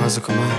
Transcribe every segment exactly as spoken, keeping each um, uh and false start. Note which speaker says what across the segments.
Speaker 1: музыку, мэр.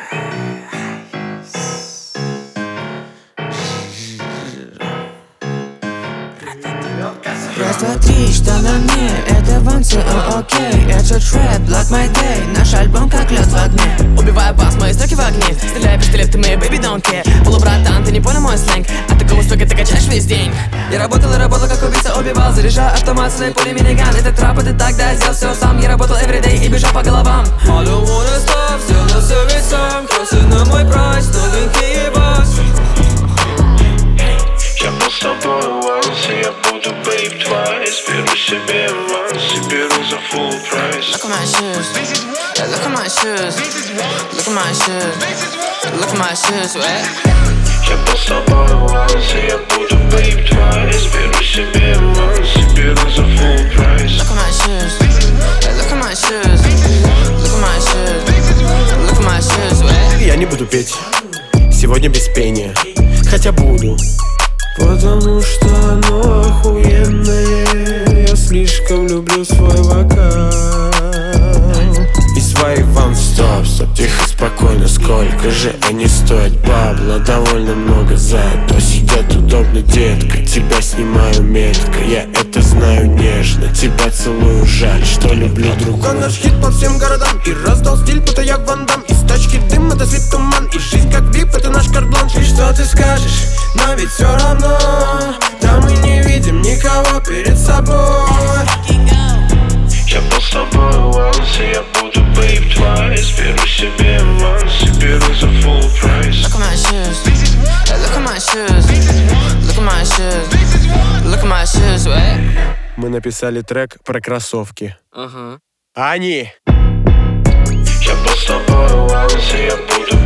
Speaker 1: Раз, два, три, что на мне? Это вансы, о, окей. Это трэп, Block My Day. Наш альбом как лед в огне.
Speaker 2: Убиваю бас, мои строки в огне. Стреляю пистолетами, baby, don't care. Полубратан, ты не понял мой сленг. От такого стока ты качаешь весь день. Я работал и работал, как убийца, убивал. Заряжаю автомат, своей пули, миниган. Это трап, и ты тогда сделал все сам. Я работал everyday и бежал по головам.
Speaker 3: I don't wanna stop, сделал все весь сам. Кроссы на мой прайс, новенькие бас.
Speaker 4: Я был с тобой once, и я буду babe twice. Беру себе аванс и беру за full price.
Speaker 2: Look at my shoes, yeah, look at my shoes. Look at my shoes, look at my shoes, what?
Speaker 4: Я был с тобой once, и я буду babe twice. Беру себе аванс и беру за full price.
Speaker 2: Look at my shoes, yeah, look at my shoes. Look at my shoes, look at my shoes, what?
Speaker 5: Я не буду петь сегодня без пения, хотя буду, потому что оно охуенное. Я слишком люблю свой вокал и свои ван-стоп. Стоп, тихо, спокойно, сколько же они стоят? Бабла довольно много, зато сидят удобно, детка. Тебя снимаю метко, я это знаю нежно. Тебя целую, жаль, что люблю другого.
Speaker 6: Наш хит по всем городам и раздал стиль, будто я Ван Дам. Из тачки дым, это свет туман, и жизнь как вип, это наш карт-бланш. И что ты скажешь, но ведь все равно там мы не видим никого перед собой.
Speaker 4: Я был с тобой once, и я буду babe twice. Беру себе аванс и беру за full price.
Speaker 2: Look at my shoes, yeah, look at my shoes. Look at my shoes, look at my shoes, what?
Speaker 5: Мы написали трек про кроссовки.
Speaker 2: Ага.
Speaker 5: А они
Speaker 4: Я был с тобой once, и я буду